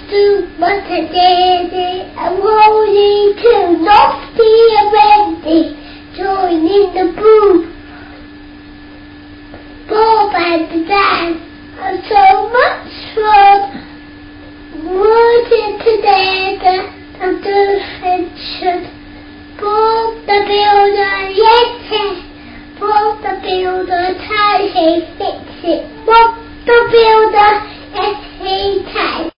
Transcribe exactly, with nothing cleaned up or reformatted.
do but a daisy, and rolling to lofty and ready, joining the booth. Bob and the Dan are so much fun, working together and do friendship. Bob the Builder, yes, yes. Bob the Builder, how he fix it. Bob the Builder.